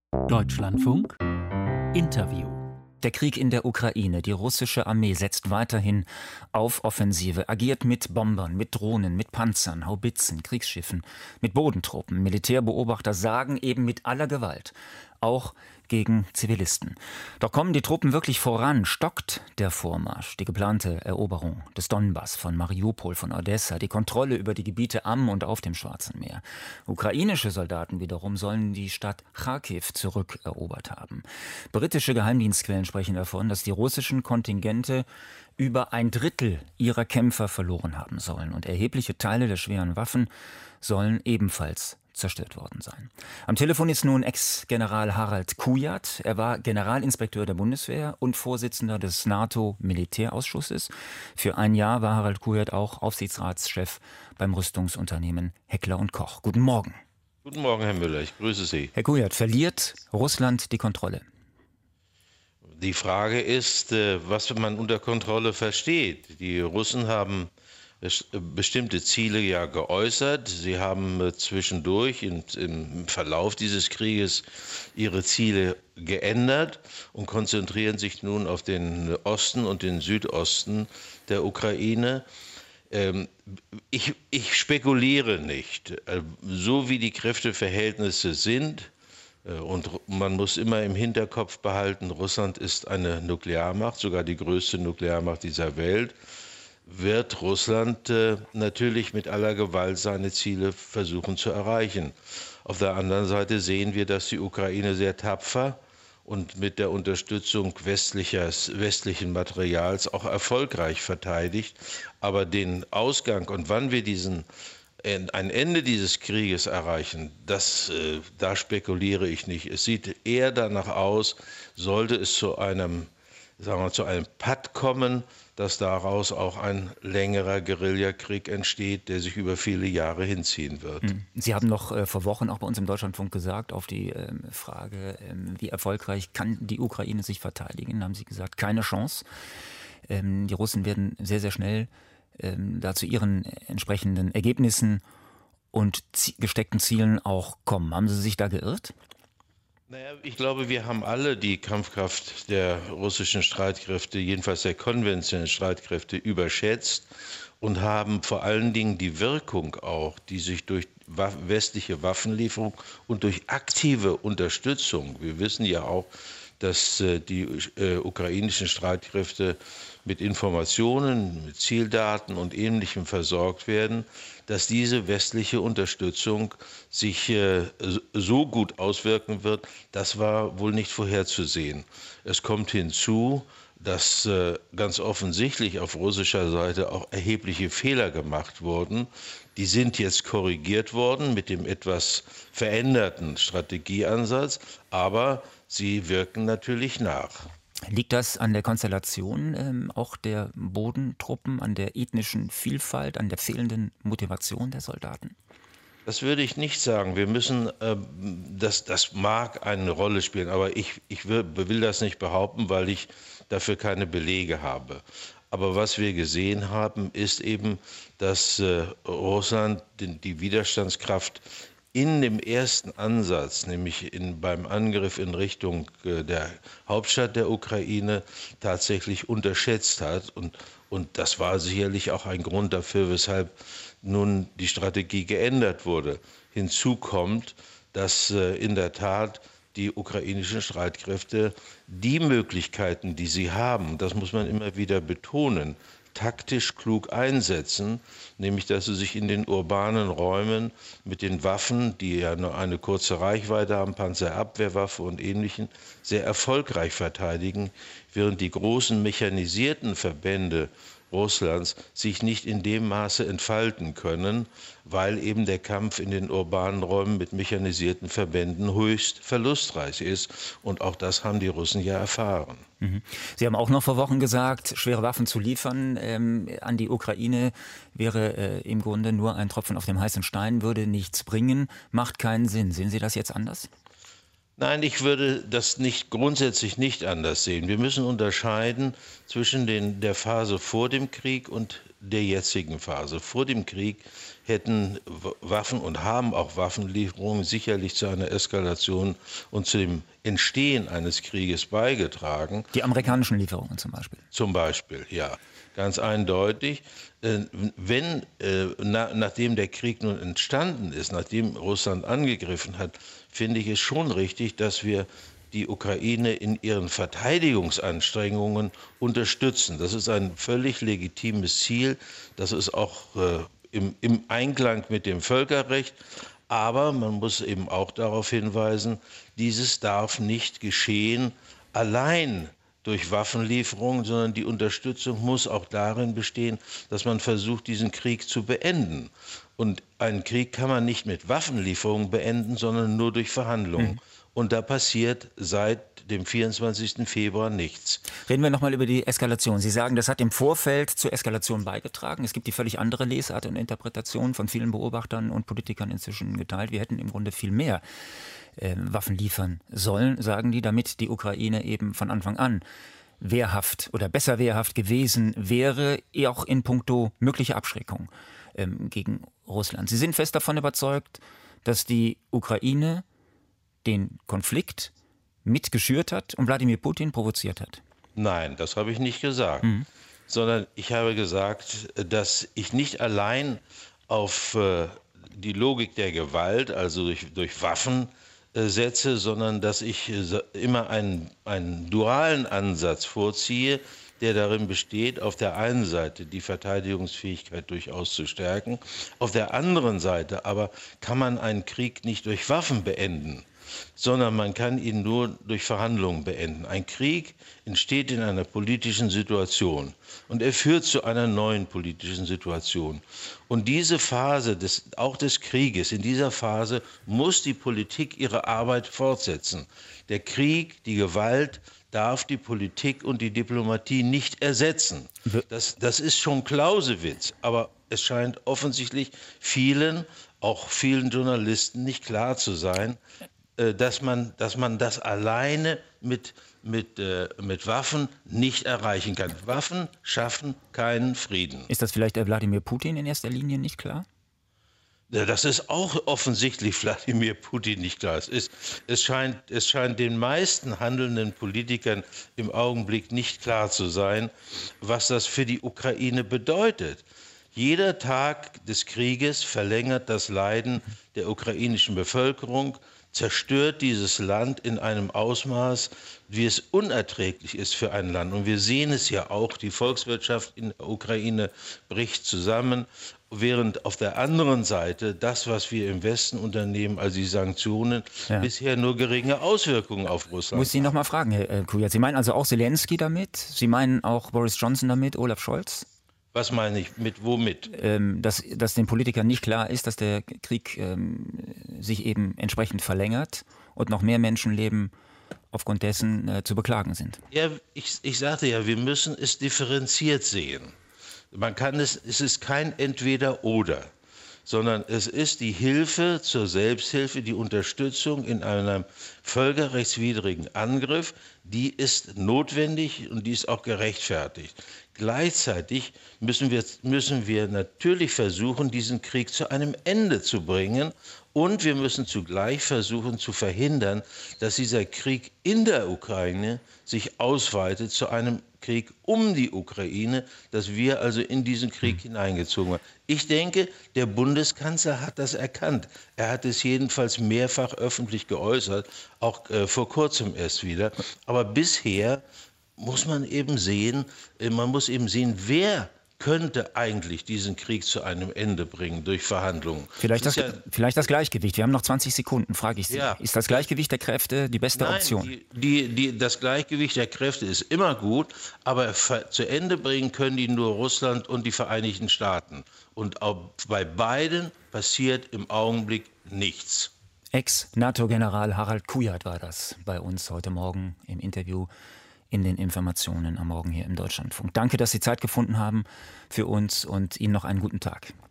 Deutschlandfunk Interview. Der Krieg in der Ukraine. Die russische Armee setzt weiterhin auf Offensive, agiert mit Bombern, mit Drohnen, mit Panzern, Haubitzen, Kriegsschiffen, mit Bodentruppen. Militärbeobachter sagen eben mit aller Gewalt, auch gegen Zivilisten. Doch kommen die Truppen wirklich voran? Stockt der Vormarsch, die geplante Eroberung des Donbass, von Mariupol, von Odessa, die Kontrolle über die Gebiete am und auf dem Schwarzen Meer? Ukrainische Soldaten wiederum sollen die Stadt Charkiw zurückerobert haben. Britische Geheimdienstquellen sprechen davon, dass die russischen Kontingente über 1/3 ihrer Kämpfer verloren haben sollen. Und erhebliche Teile der schweren Waffen sollen ebenfalls zerstört worden sein. Am Telefon ist nun Ex-General Harald Kujat. Er war Generalinspekteur der Bundeswehr und Vorsitzender des NATO-Militärausschusses. Für ein Jahr war Harald Kujat auch Aufsichtsratschef beim Rüstungsunternehmen Heckler & Koch. Guten Morgen. Guten Morgen, Herr Müller. Ich grüße Sie. Herr Kujat, verliert Russland die Kontrolle? Die Frage ist, was man unter Kontrolle versteht. Die Russen haben bestimmte Ziele ja geäußert. Sie haben zwischendurch im Verlauf dieses Krieges ihre Ziele geändert und konzentrieren sich nun auf den Osten und den Südosten der Ukraine. Ich spekuliere nicht. So wie die Kräfteverhältnisse sind, und man muss immer im Hinterkopf behalten, Russland ist eine Nuklearmacht, sogar die größte Nuklearmacht dieser Welt, wird Russland natürlich mit aller Gewalt seine Ziele versuchen zu erreichen. Auf der anderen Seite sehen wir, dass die Ukraine sehr tapfer und mit der Unterstützung westlichen Materials auch erfolgreich verteidigt. Aber den Ausgang und wann wir ein Ende dieses Krieges erreichen, da spekuliere ich nicht. Es sieht eher danach aus, sollte es zu einem Patt kommen, dass daraus auch ein längerer Guerillakrieg entsteht, der sich über viele Jahre hinziehen wird. Sie haben noch vor Wochen auch bei uns im Deutschlandfunk gesagt, auf die Frage, wie erfolgreich kann die Ukraine sich verteidigen, haben Sie gesagt, keine Chance. Die Russen werden sehr, sehr schnell da zu ihren entsprechenden Ergebnissen und gesteckten Zielen auch kommen. Haben Sie sich da geirrt? Naja, ich glaube, wir haben alle die Kampfkraft der russischen Streitkräfte, jedenfalls der konventionellen Streitkräfte, überschätzt und haben vor allen Dingen die Wirkung auch, die sich durch westliche Waffenlieferung und durch aktive Unterstützung, wir wissen ja auch, dass die ukrainischen Streitkräfte mit Informationen, mit Zieldaten und Ähnlichem versorgt werden, dass diese westliche Unterstützung sich so gut auswirken wird, das war wohl nicht vorherzusehen. Es kommt hinzu, dass ganz offensichtlich auf russischer Seite auch erhebliche Fehler gemacht wurden. Die sind jetzt korrigiert worden mit dem etwas veränderten Strategieansatz, aber sie wirken natürlich nach. Liegt das an der Konstellation auch der Bodentruppen, an der ethnischen Vielfalt, an der fehlenden Motivation der Soldaten? Das würde ich nicht sagen. Wir müssen, das mag eine Rolle spielen, aber ich will das nicht behaupten, weil ich dafür keine Belege habe. Aber was wir gesehen haben, ist eben, dass Russland die Widerstandskraft in dem ersten Ansatz, nämlich beim Angriff in Richtung der Hauptstadt der Ukraine, tatsächlich unterschätzt hat. Und das war sicherlich auch ein Grund dafür, weshalb nun die Strategie geändert wurde. Hinzu kommt, dass in der Tat die ukrainischen Streitkräfte die Möglichkeiten, die sie haben, das muss man immer wieder betonen, taktisch klug einsetzen, nämlich dass sie sich in den urbanen Räumen mit den Waffen, die ja nur eine kurze Reichweite haben, Panzerabwehrwaffe und Ähnlichen, sehr erfolgreich verteidigen, während die großen mechanisierten Verbände Russlands sich nicht in dem Maße entfalten können, weil eben der Kampf in den urbanen Räumen mit mechanisierten Verbänden höchst verlustreich ist. Und auch das haben die Russen ja erfahren. Sie haben auch noch vor Wochen gesagt, schwere Waffen zu liefern an die Ukraine wäre im Grunde nur ein Tropfen auf dem heißen Stein, würde nichts bringen, macht keinen Sinn. Sehen Sie das jetzt anders? Nein, ich würde das nicht grundsätzlich nicht anders sehen. Wir müssen unterscheiden zwischen der Phase vor dem Krieg und der jetzigen Phase. Vor dem Krieg hätten Waffen und haben auch Waffenlieferungen sicherlich zu einer Eskalation und zu dem Entstehen eines Krieges beigetragen. Die amerikanischen Lieferungen zum Beispiel. Zum Beispiel, ja, ganz eindeutig. Nachdem der Krieg nun entstanden ist, nachdem Russland angegriffen hat, finde ich es schon richtig, dass wir die Ukraine in ihren Verteidigungsanstrengungen unterstützen. Das ist ein völlig legitimes Ziel. Das ist auch im Einklang mit dem Völkerrecht. Aber man muss eben auch darauf hinweisen, dieses darf nicht geschehen allein durch Waffenlieferungen, sondern die Unterstützung muss auch darin bestehen, dass man versucht, diesen Krieg zu beenden. Und einen Krieg kann man nicht mit Waffenlieferungen beenden, sondern nur durch Verhandlungen. Und da passiert seit dem 24. Februar nichts. Reden wir nochmal über die Eskalation. Sie sagen, das hat im Vorfeld zur Eskalation beigetragen. Es gibt die völlig andere Lesart und Interpretation von vielen Beobachtern und Politikern inzwischen geteilt. Wir hätten im Grunde viel mehr Waffen liefern sollen, sagen die, damit die Ukraine eben von Anfang an wehrhaft oder besser wehrhaft gewesen wäre, auch in puncto mögliche Abschreckung gegen Russland. Sie sind fest davon überzeugt, dass die Ukraine den Konflikt mitgeschürt hat und Wladimir Putin provoziert hat. Nein, das habe ich nicht gesagt, sondern ich habe gesagt, dass ich nicht allein auf die Logik der Gewalt, also durch Waffen, setze, sondern dass ich immer einen dualen Ansatz vorziehe, der darin besteht, auf der einen Seite die Verteidigungsfähigkeit durchaus zu stärken, auf der anderen Seite aber kann man einen Krieg nicht durch Waffen beenden, sondern man kann ihn nur durch Verhandlungen beenden. Ein Krieg entsteht in einer politischen Situation und er führt zu einer neuen politischen Situation. Und diese Phase auch des Krieges, in dieser Phase muss die Politik ihre Arbeit fortsetzen. Der Krieg, die Gewalt darf die Politik und die Diplomatie nicht ersetzen. Das ist schon Clausewitz, aber es scheint offensichtlich auch vielen Journalisten nicht klar zu sein, dass man das alleine mit Waffen nicht erreichen kann. Waffen schaffen keinen Frieden. Ist das vielleicht Wladimir Putin in erster Linie nicht klar? Das ist auch offensichtlich Wladimir Putin nicht klar. Es scheint den meisten handelnden Politikern im Augenblick nicht klar zu sein, was das für die Ukraine bedeutet. Jeder Tag des Krieges verlängert das Leiden der ukrainischen Bevölkerung, zerstört dieses Land in einem Ausmaß, wie es unerträglich ist für ein Land. Und wir sehen es ja auch, die Volkswirtschaft in der Ukraine bricht zusammen, während auf der anderen Seite das, was wir im Westen unternehmen, also die Sanktionen, bisher nur geringe Auswirkungen auf Russland. Muss ich Sie noch mal fragen, Herr Kujat. Sie meinen also auch Zelensky damit? Sie meinen auch Boris Johnson damit, Olaf Scholz? Was meine ich? Mit womit? Dass den Politikern nicht klar ist, dass der Krieg sich eben entsprechend verlängert und noch mehr Menschenleben aufgrund dessen zu beklagen sind. Ja, ich sagte ja, wir müssen es differenziert sehen. Es ist kein Entweder-Oder, sondern es ist die Hilfe zur Selbsthilfe, die Unterstützung in einem völkerrechtswidrigen Angriff, die ist notwendig und die ist auch gerechtfertigt. Gleichzeitig müssen wir natürlich versuchen, diesen Krieg zu einem Ende zu bringen. Und wir müssen zugleich versuchen zu verhindern, dass dieser Krieg in der Ukraine sich ausweitet zu einem Krieg um die Ukraine, dass wir also in diesen Krieg hineingezogen werden. Ich denke, der Bundeskanzler hat das erkannt. Er hat es jedenfalls mehrfach öffentlich geäußert, auch vor kurzem erst wieder. Aber bisher muss man eben sehen, wer könnte eigentlich diesen Krieg zu einem Ende bringen durch Verhandlungen. Vielleicht das Gleichgewicht. Wir haben noch 20 Sekunden, frage ich Sie. Ja. Ist das Gleichgewicht der Kräfte die beste Option? Das Gleichgewicht der Kräfte ist immer gut, aber zu Ende bringen können die nur Russland und die Vereinigten Staaten. Und auch bei beiden passiert im Augenblick nichts. Ex-NATO-General Harald Kujat war das bei uns heute Morgen im Interview in den Informationen am Morgen hier im Deutschlandfunk. Danke, dass Sie Zeit gefunden haben für uns und Ihnen noch einen guten Tag.